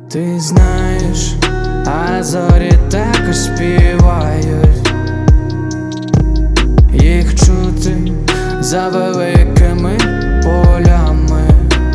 Ти знаєш, а зорі також співають, їх чути за великими полями,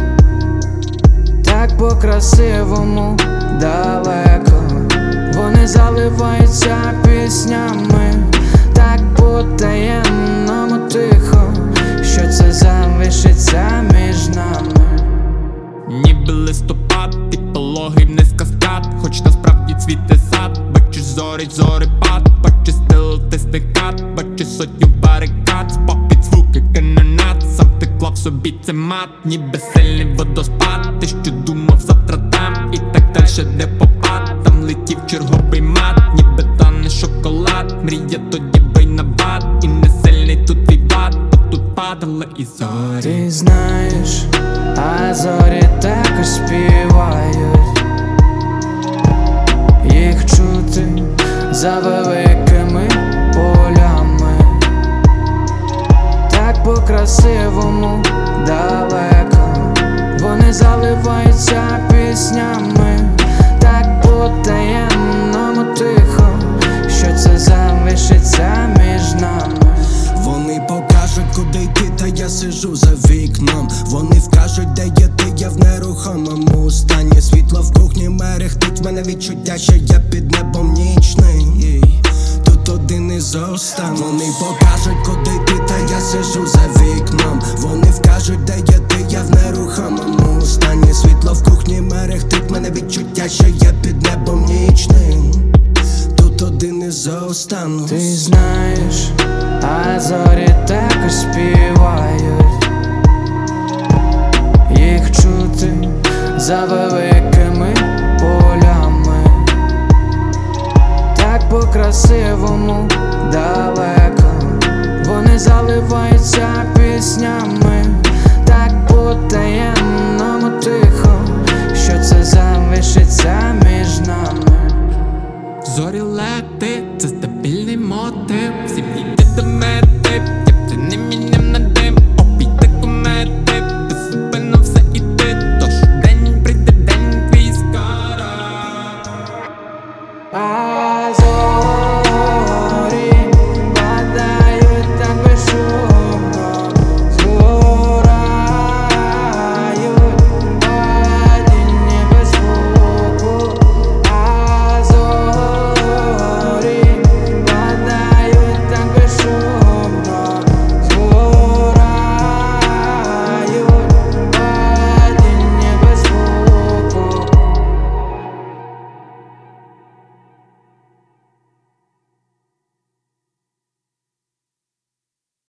так по-красивому далеко, вони заливаються піснями, так по-таємному тихо, що це залишиться між нами. Ніби листопад, і пологий вниз каскад, хоч насправді цвіте сад. Бачиш зорепад, бачиш стилистий кат, бачиш сотню барикад, попід звуки канонат. Сам ти клав собі це мат, ніби сильний водоспад. Ти що думав завтра там, і так дальше де попад. Там летів черговий мат, ніби тане шоколад. Мрія тоді бий на бат, і не сильний тут твій бат, бо тут падали і зорі. Ти знаєш, а зорі також співають, їх чути за великими полями, так по-красивому далеко, вони заливаються піснями, так по-таємному тихо, що це залишиться між нами. Вони покажуть, куди йти, та я сижу за вікном. Вони вкажуть, де є ти, я в нерухомому стані. Світло в кухні мерехтить, в мене відчуття, що я під небом нічний. Тут один із останніх. Вони покажуть, куди йти, та я сижу за вікном. Вони вкажуть, де є ти, я в нерухомому стані. Світло в кухні мерехтить, в мене відчуття, що я під небом нічний. Тут один із останніх. Ти знаєш, а зорі також співають, їх чути за великими полями, так по-красивому далеко, вони заливаються піснями, так по-таємному тихо, що це залишиться між нами. Зорі лети, це стабільний мотив. Всі йде до мети, я б це не міняв на дим. Обійде комети, безупинно все іде. Тож день прийде, день твій скоро.